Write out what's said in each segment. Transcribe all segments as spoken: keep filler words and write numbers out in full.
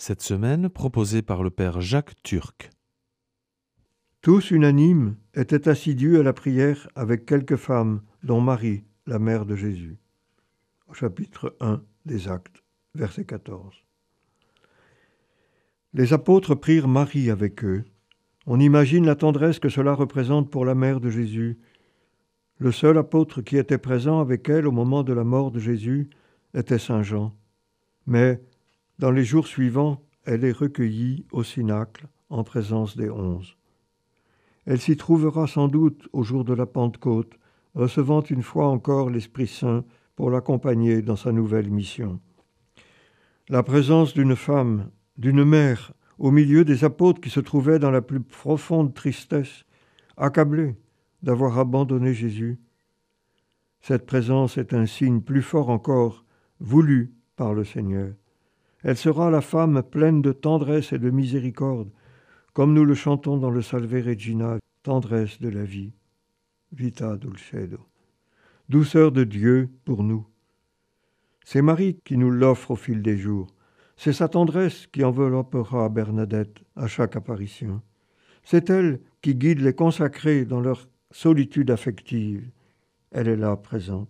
Cette semaine, proposée par le père Jacques Turc. Tous unanimes étaient assidus à la prière avec quelques femmes, dont Marie, la mère de Jésus. Au chapitre un des Actes, verset quatorze. Les apôtres prirent Marie avec eux. On imagine la tendresse que cela représente pour la mère de Jésus. Le seul apôtre qui était présent avec elle au moment de la mort de Jésus était saint Jean. Mais, dans les jours suivants, elle est recueillie au Cénacle en présence des onze. Elle s'y trouvera sans doute au jour de la Pentecôte, recevant une fois encore l'Esprit Saint pour l'accompagner dans sa nouvelle mission. La présence d'une femme, d'une mère, au milieu des apôtres qui se trouvaient dans la plus profonde tristesse, accablés d'avoir abandonné Jésus. Cette présence est un signe plus fort encore, voulu par le Seigneur. Elle sera la femme pleine de tendresse et de miséricorde, comme nous le chantons dans le Salve Regina, tendresse de la vie, vita dulcedo, douceur de Dieu pour nous. C'est Marie qui nous l'offre au fil des jours. C'est sa tendresse qui enveloppera Bernadette à chaque apparition. C'est elle qui guide les consacrés dans leur solitude affective. Elle est là présente.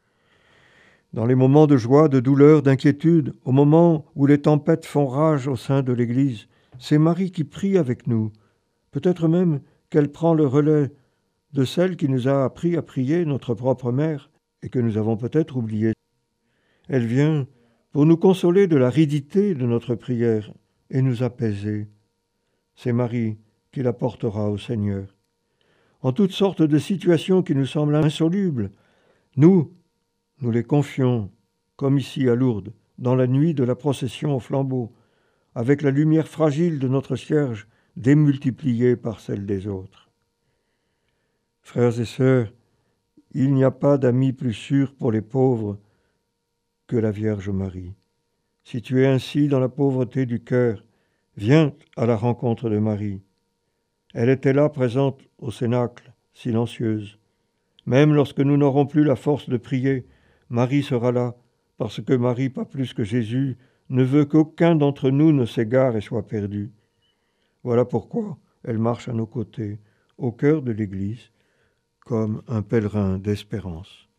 Dans les moments de joie, de douleur, d'inquiétude, au moment où les tempêtes font rage au sein de l'Église, c'est Marie qui prie avec nous. Peut-être même qu'elle prend le relais de celle qui nous a appris à prier, notre propre mère, et que nous avons peut-être oubliée. Elle vient pour nous consoler de l'aridité de notre prière et nous apaiser. C'est Marie qui la portera au Seigneur. En toutes sortes de situations qui nous semblent insolubles, nous, nous les confions, comme ici à Lourdes, dans la nuit de la procession au flambeau, avec la lumière fragile de notre cierge démultipliée par celle des autres. Frères et sœurs, il n'y a pas d'amis plus sûrs pour les pauvres que la Vierge Marie. Si tu es ainsi dans la pauvreté du cœur, viens à la rencontre de Marie. Elle était là présente au Cénacle, silencieuse. Même lorsque nous n'aurons plus la force de prier, Marie sera là, parce que Marie, pas plus que Jésus, ne veut qu'aucun d'entre nous ne s'égare et soit perdu. Voilà pourquoi elle marche à nos côtés, au cœur de l'Église, comme un pèlerin d'espérance.